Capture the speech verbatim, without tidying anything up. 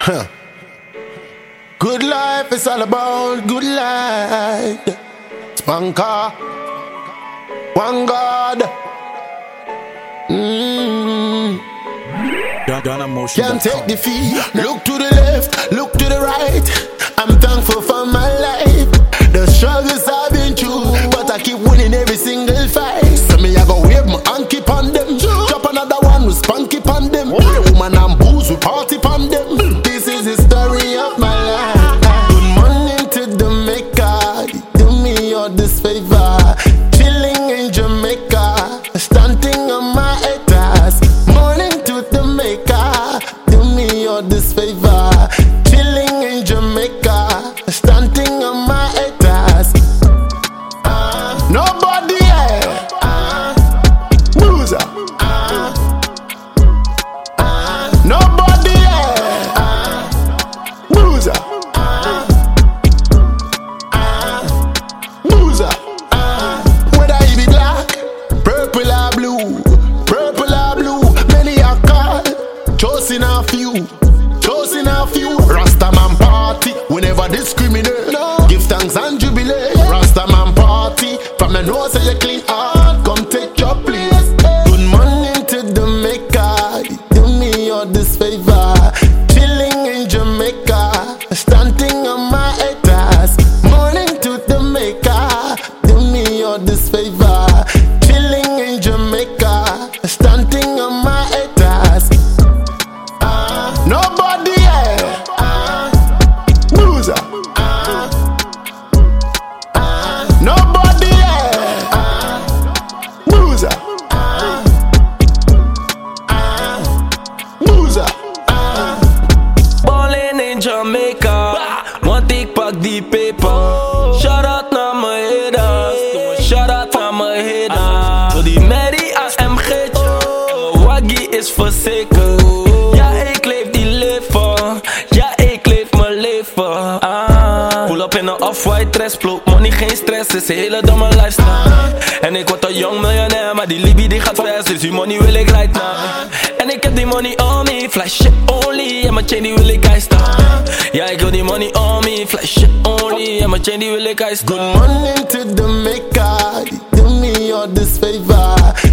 Huh. Good life is all about good life. Spanker, one God. Mm. Can't take defeat. Look to the left, look to the right. I'm thankful for my life. The struggles I've been through, but I keep winning every single fight. So me I go wave my hand keep on them. Drop another one with spanky on them. Woman and booze we party on them. This is the story of my life. Good morning to Jamaica. Do me all this favor. Chilling in Jamaica, stunting on my haters. Morning to Jamaica. Do me all this favor. Chilling in Jamaica, stunting on my haters. Uh, nobody here. Uh, loser. Uh, uh, nobody here. Uh, loser. Uh, uh, loser. Uh, whether he be black, purple or blue, purple or blue, many are called, chosen a few, chosen a few. Rastaman party, we never discriminate. No. Give thanks and jubilate. Rastaman party, from the nose of your clean heart, come take your place. Good morning to Jamaica, do me all this favor. Chilling in Jamaica, stunting on my haters. Morning to Jamaica, do me all this favor. Chilling in Jamaica, stunting on my haters. Uh, nobody here. Uh, loser. Uh, uh, nobody here. Uh, loser. Uh, uh, loser. Uh. Ballin' in Jamaica, want ik pak die paper. Shout out naar mijn haters, shout out naar mijn haters. Wil die Mary als M G'tje, Waggy is verzekerd. Ja, ik leef die leven, ja, ik leef mijn leven. Ah. Pull up in een off-white dress, bloot money, geen stress, is een hele domme lifestyle. En ik word een jong miljonair, maar die Libby die gaat vers, dus die money wil ik right now. En ik heb die money on me, flash shit only, en mijn chain die wil ik ijstaan. Ja, ik wil die money on me, flash shit only, en mijn chain die wil ik ijstaan. Good morning to Jamaica, do me all this favor.